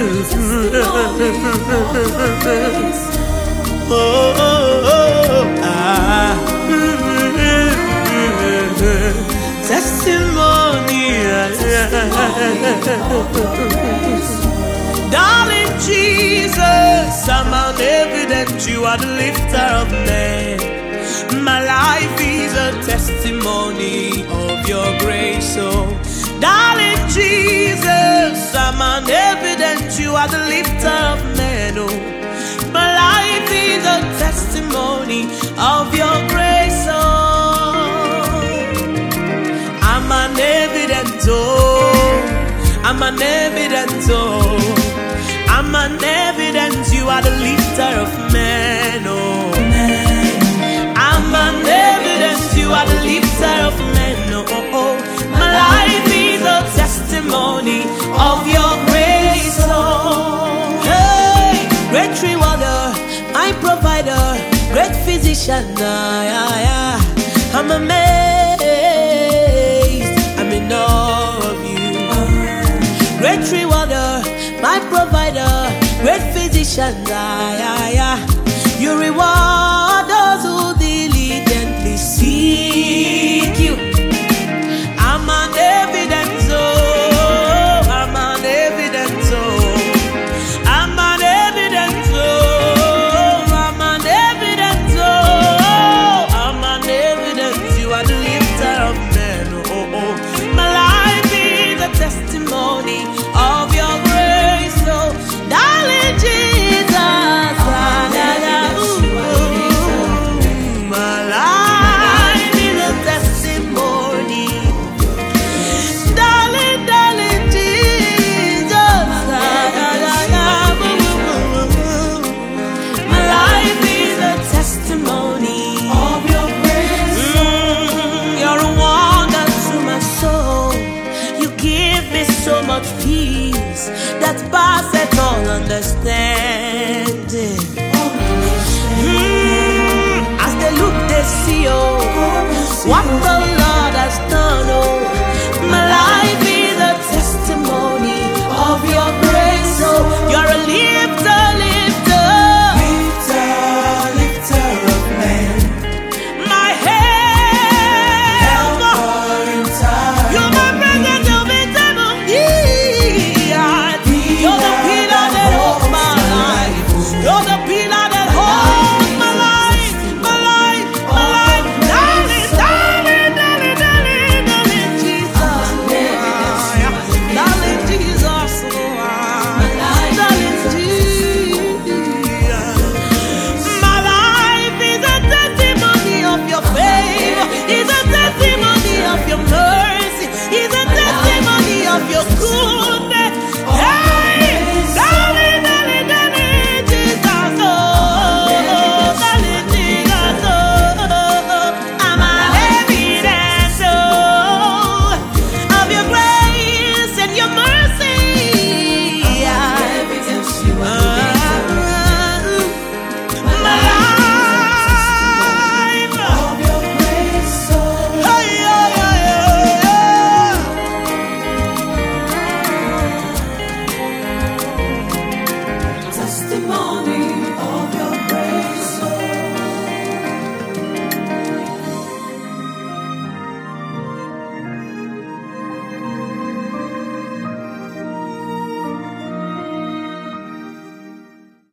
Testimony. Darling Jesus, I'm an evidence you are the lifter of men. My life is a testimony of your grace, oh darling Jesus, I'm an evidence you are the lifter of men, oh my life is a testimony of your grace, oh I'm an evidence, oh I'm an evidence, oh I'm an evidence you are the lifter of men, oh I'm an evidence you are the lifter of men, oh my life is a testimony of your grace, oh hey, great rewarder, my provider, great physician, I'm amazed, I'm in awe of you. Great rewarder, my provider, great physician, you reward